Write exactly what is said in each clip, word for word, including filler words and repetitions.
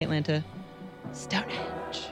Atlanta, Stonehenge.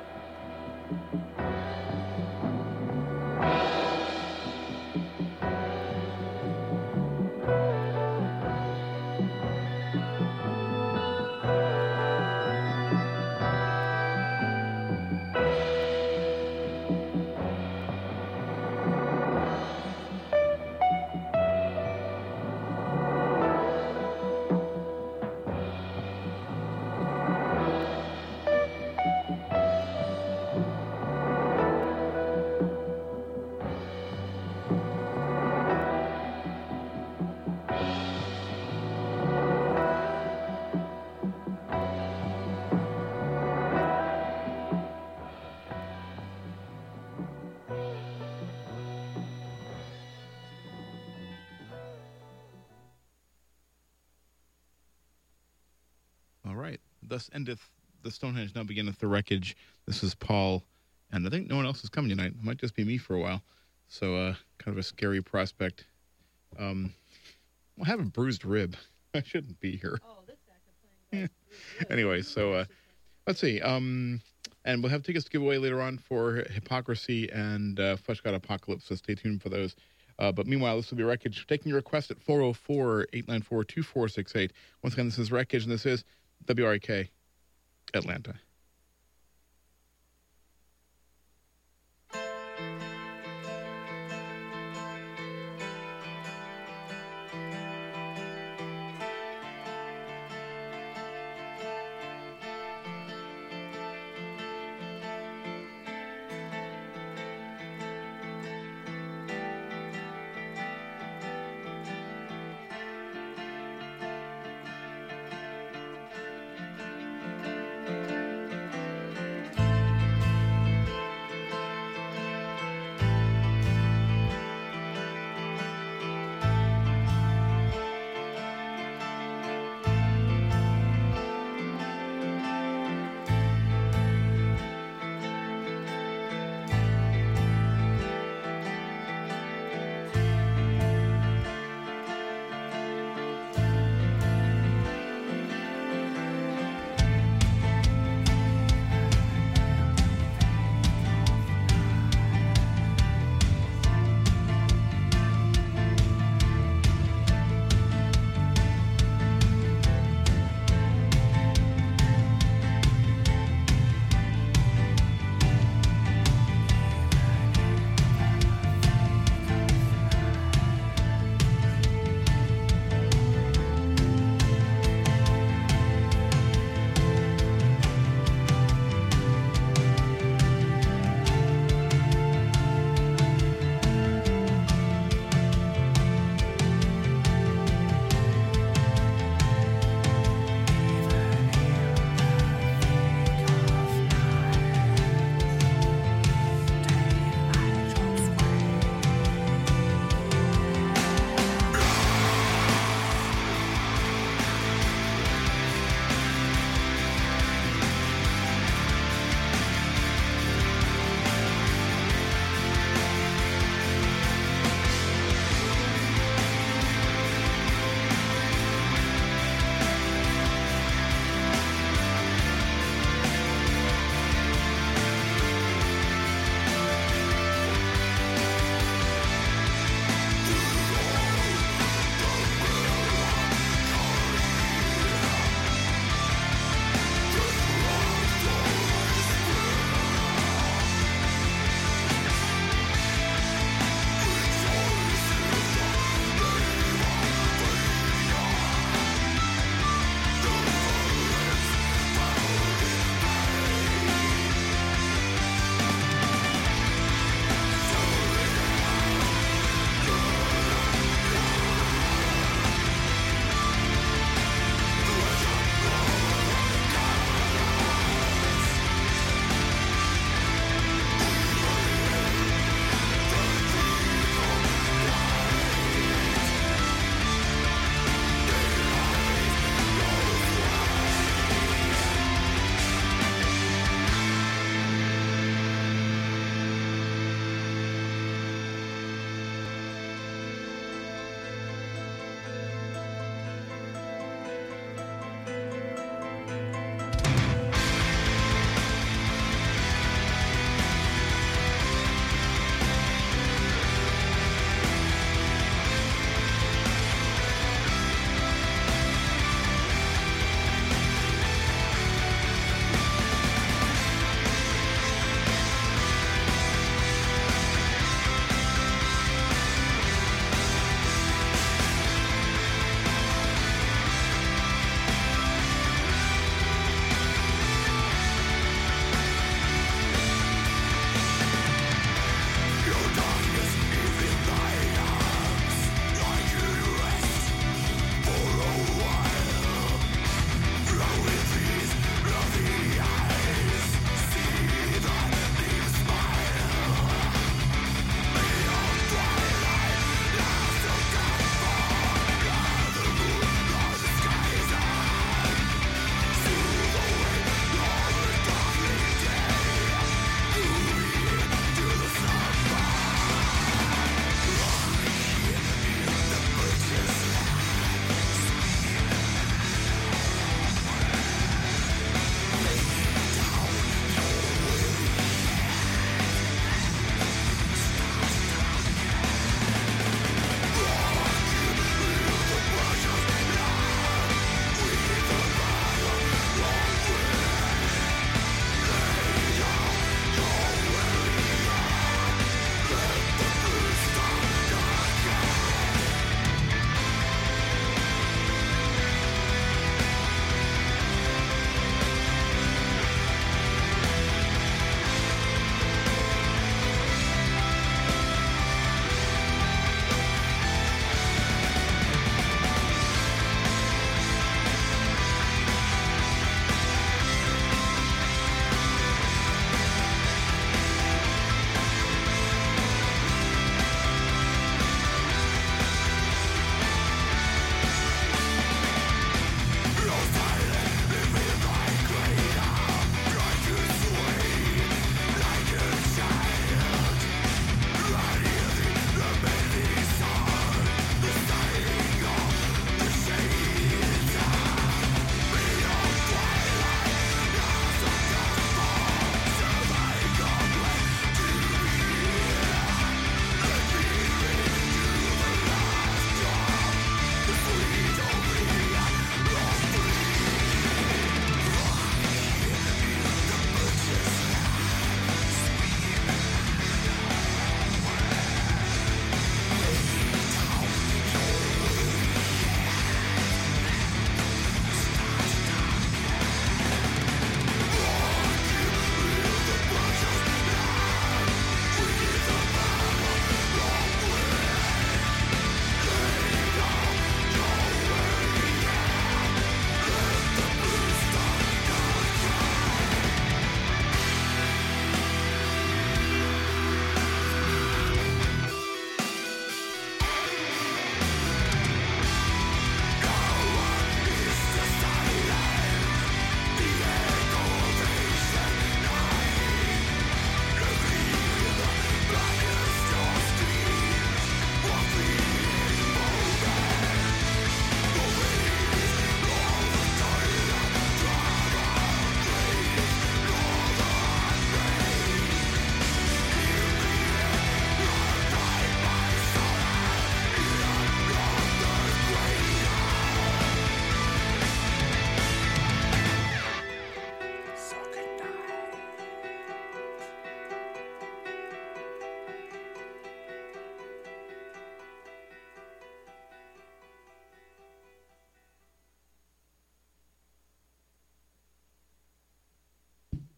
All right. Thus endeth the Stonehenge, now beginneth the wreckage. This is Paul, and I think no one else is coming tonight. It might just be me for a while. So, uh, kind of a scary prospect. Um, I have a bruised rib. I shouldn't be here. Oh, this guy complaining about Anyway, so uh, let's see. Um, and we'll have tickets to give away later on for Hypocrisy and uh, Flesh God Apocalypse, so stay tuned for those. Uh, but meanwhile, this will be Wreckage. Taking your request at four oh four, eight nine four, two four six eight. Once again, this is Wreckage, and this is W R A K Atlanta.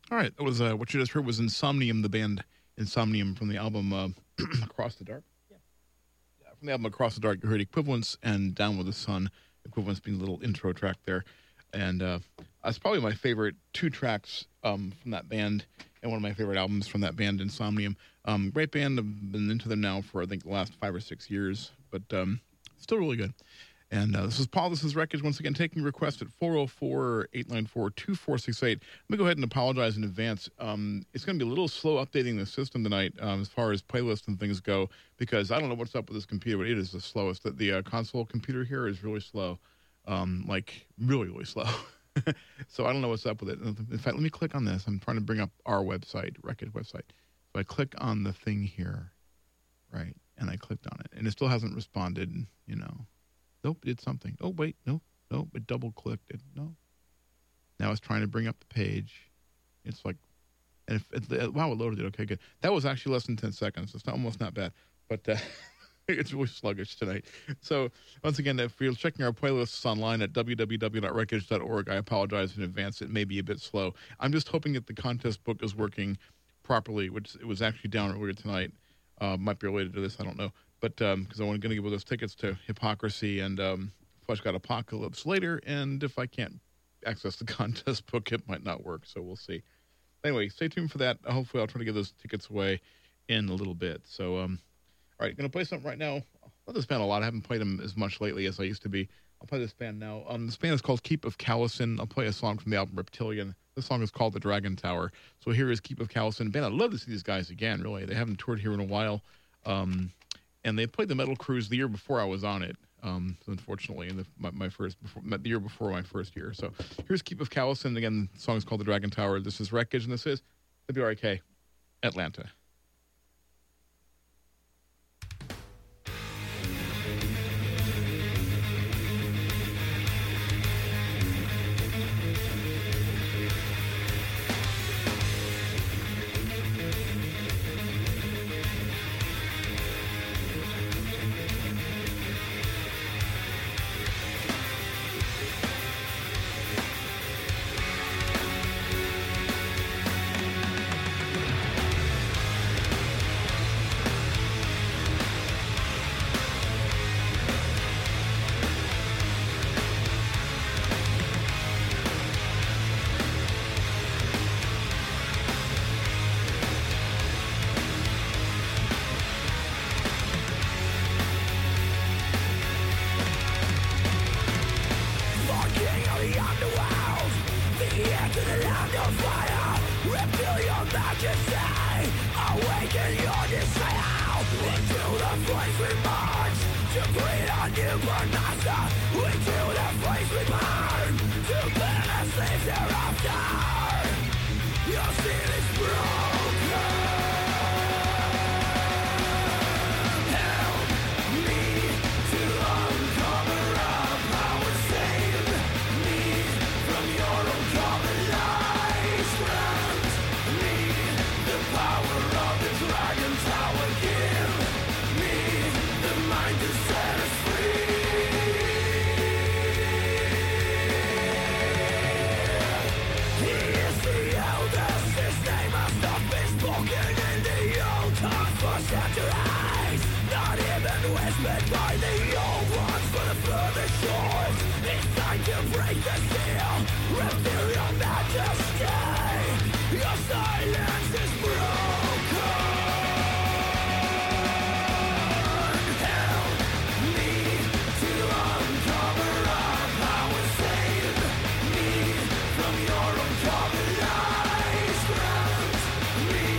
All right, that was uh, what you just heard was Insomnium, the band Insomnium from the album uh, Across the Dark. Yeah. yeah, from the album Across the Dark, you heard Equivalence and Down with the Sun. Equivalence being a little intro track there, and uh, that's probably my favorite two tracks um, from that band, and one of my favorite albums from that band, Insomnium. Um, great band. I've been into them now for I think the last five or six years, but um, still really good. And uh, this is Paul. This is Wreckage. Once again, taking requests at four oh four, eight nine four, two four six eight. Let me go ahead and apologize in advance. Um, it's going to be a little slow updating the system tonight um, as far as playlists and things go, because I don't know what's up with this computer, but it is the slowest. The, the uh, console computer here is really slow, um, like really, really slow. So I don't know what's up with it. In fact, let me click on this. I'm trying to bring up our website, Wreckage website. So I click on the thing here, right, and I clicked on it, and it still hasn't responded, you know. Nope, it did something. Oh, wait, no, no, it double-clicked it. No. Now it's trying to bring up the page. It's like, and if, it, wow, it loaded it. Okay, good. That was actually less than ten seconds. It's not, almost not bad, but uh, it's really sluggish tonight. So once again, if you're checking our playlists online at w w w dot wreckage dot org, I apologize in advance. It may be a bit slow. I'm just hoping that the contest book is working properly, which it was actually down earlier tonight. Uh, might be related to this, I don't know. But because um, I want to give those tickets to Hypocrisy and um, Flesh God Apocalypse later, and if I can't access the contest book, it might not work, so we'll see. Anyway, stay tuned for that. Hopefully I'll try to give those tickets away in a little bit. So, um, all right, going to play something right now. I love this band a lot. I haven't played them as much lately as I used to be. I'll play this band now. Um, this band is called Keep of Callison. I'll play a song from the album Reptilian. This song is called The Dragon Tower. So here is Keep of Callison. Band, I'd love to see these guys again, really. They haven't toured here in a while. Um... And they played the Metal Cruise the year before I was on it, um, unfortunately, in the, my, my first before, the year before my first year. So here's Keep of Callison. Again, the song is called The Dragon Tower. This is Wreckage, and this is W R K, Atlanta.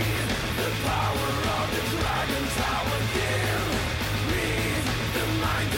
Power of the Dragon Tower, give me the mind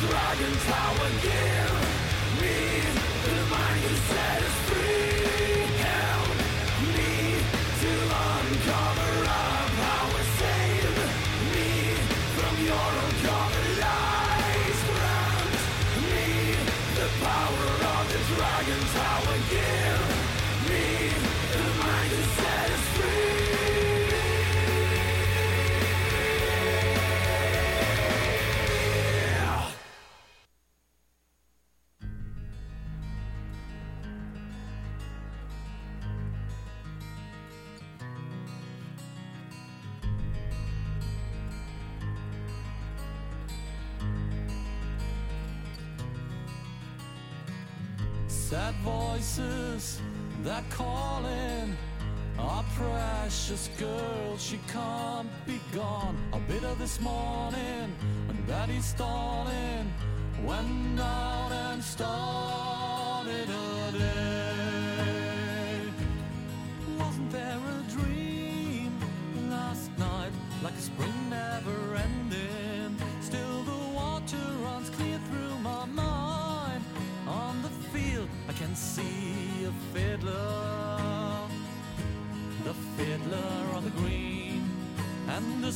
Sad voices that calling our precious girl, she can't be gone. I bit her this morning when Betty's stalling, went out and started her day. Wasn't there a dream last night, like a spring never ending? Still the water runs clear through my mind. On the field I can see a fiddler, the fiddler on the green, and the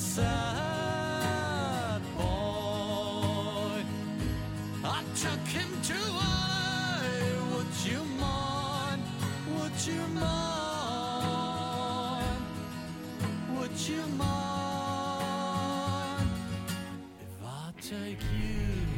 sad boy. I took him to I, would you mind, would you mind, would you mind if I take you?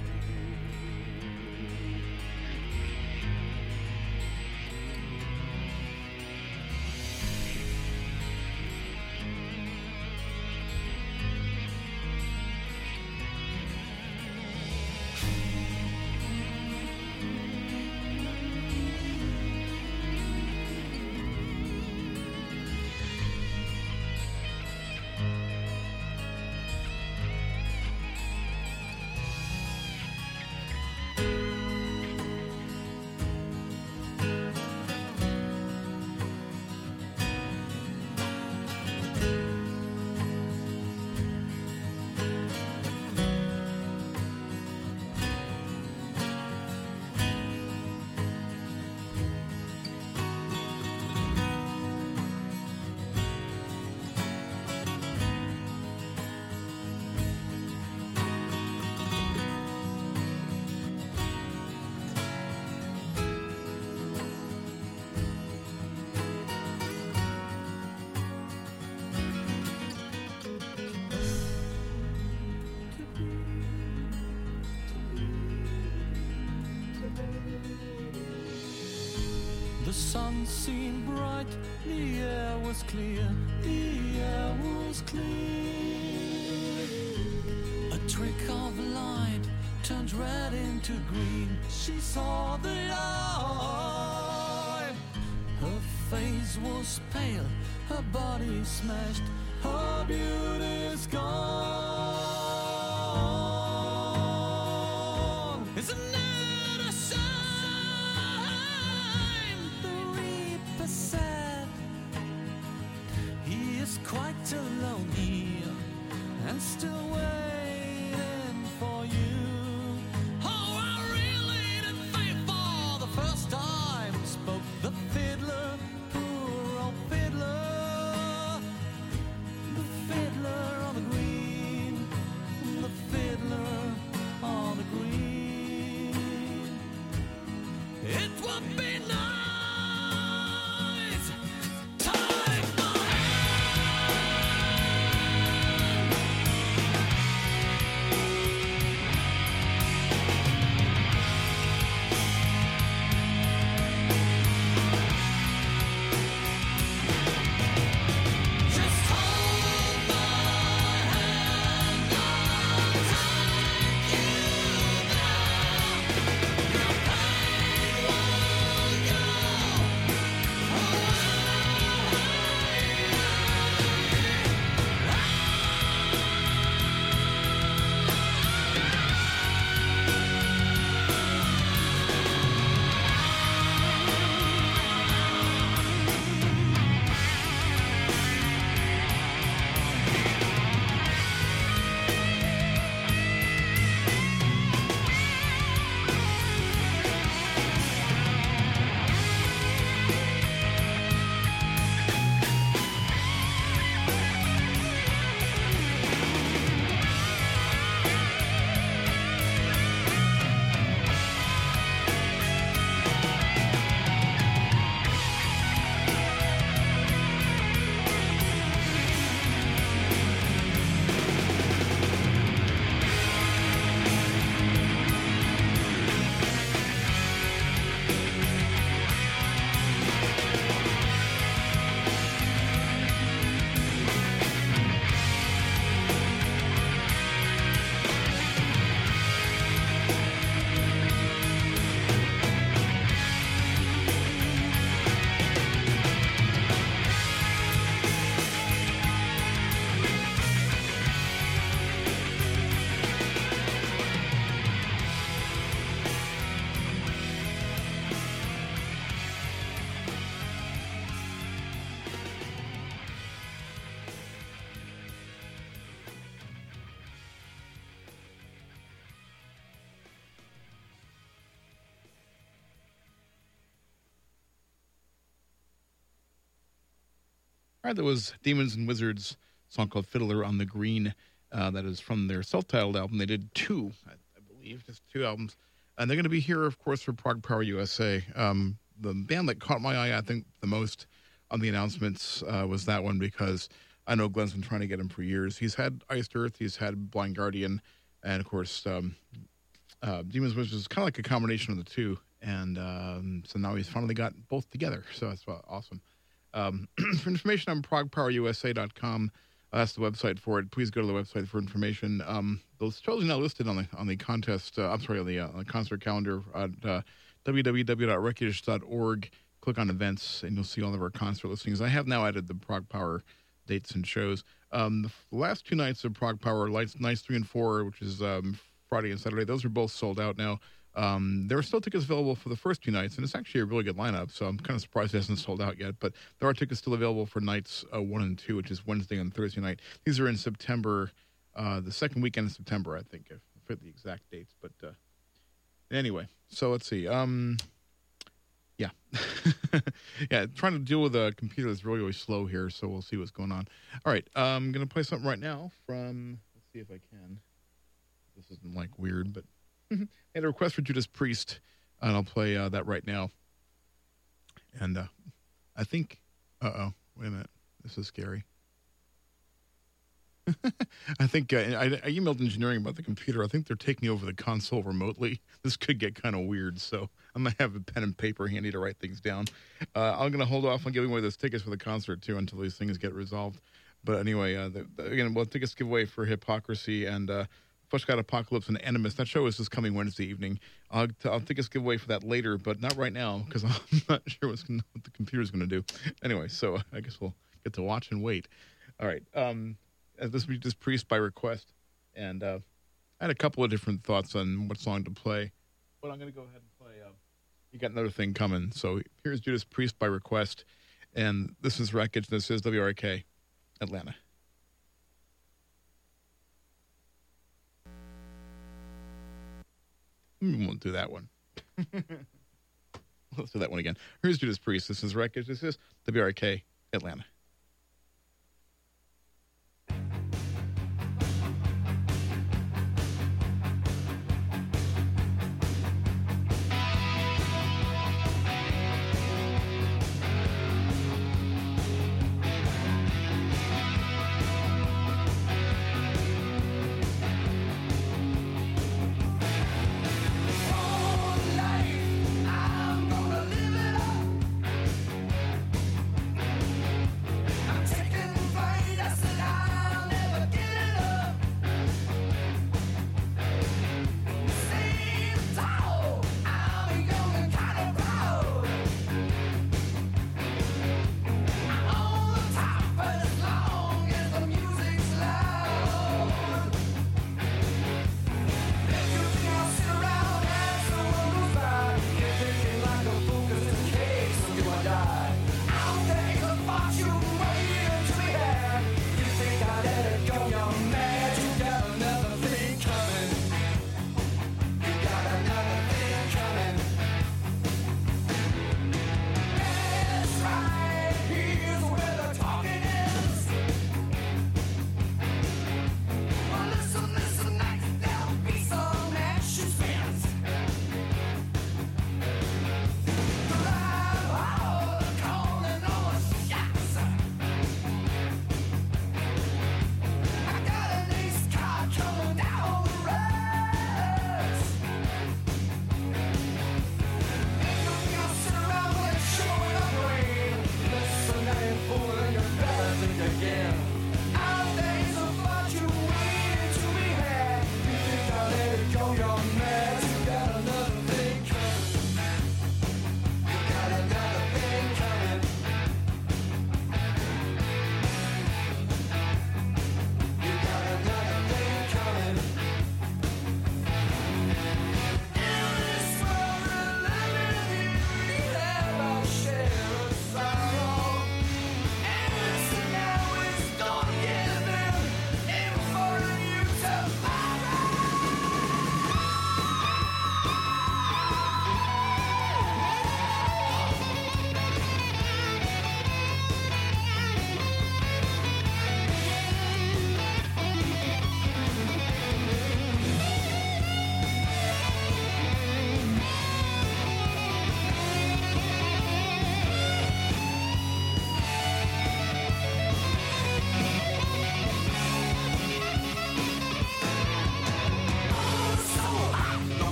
The sun seemed bright, the air was clear, the air was clear. A trick of light turned red into green. She saw the light. Her face was pale, her body smashed, her beauty's gone. Isn't it a shame? Said he is quite alone here and still waiting for you. Oh, I really did think for the first time spoke the fiddler, poor old fiddler, the fiddler on the green, the fiddler on the green. It would be nice. Take my hand. Prior that was Demons and Wizards, song called Fiddler on the Green. Uh, that is from their self-titled album. They did two, I, I believe, just two albums. And they're going to be here, of course, for Prog Power U S A. Um, the band that caught my eye, I think, the most on the announcements uh, was that one, because I know Glenn's been trying to get him for years. He's had Iced Earth, he's had Blind Guardian, and, of course, um, uh, Demons Wizards is kind of like a combination of the two. And um, so now he's finally got both together. So that's uh, awesome. Um, for information on prog power u s a dot com, uh, that's the website for it. Please go to the website for information. Um, those shows are now listed on the on the contest. Uh, I'm sorry, on the, uh, on the concert calendar at uh, w w w dot wreckage dot org. Click on events, and you'll see all of our concert listings. I have now added the Prog Power dates and shows. Um, the f- last two nights of Prog Power, nights, nights three and four, which is um, Friday and Saturday, those are both sold out now. Um, there are still tickets available for the first two nights, and it's actually a really good lineup, so I'm kind of surprised it hasn't sold out yet. But there are tickets still available for nights uh, one and two, which is Wednesday and Thursday night. These are in September, uh, the second weekend of September, I think, if I forget the exact dates. But uh, anyway, so let's see. Um, yeah. yeah, trying to deal with a computer that's really, really slow here, so we'll see what's going on. All right, I'm going to play something right now from, let's see if I can. This isn't, like, weird, but... I had a request for Judas Priest, and I'll play uh, that right now. And uh, I think, uh-oh, wait a minute. This is scary. I think uh, I, I emailed engineering about the computer. I think they're taking over the console remotely. This could get kind of weird, so I'm going to have a pen and paper handy to write things down. Uh, I'm going to hold off on giving away those tickets for the concert, too, until these things get resolved. But anyway, uh, the, the, again, we'll tickets giveaway for Hypocrisy and... Uh, Flesh God Apocalypse and Animus. That show is just coming Wednesday evening. I'll, t- I'll take a giveaway for that later, but not right now, because I'm not sure what's gonna, what the computer's going to do. Anyway, so I guess we'll get to watch and wait. All right. Um, this will be Judas Priest by request. And uh, I had a couple of different thoughts on what song to play. But I'm going to go ahead and play. Uh, you got another thing coming. So here's Judas Priest by request. And this is Wreckage. This is W R K, Atlanta. We won't do that one. Let's do that one again. Here's Judas Priest. This is Wreckage. This is W R K, Atlanta.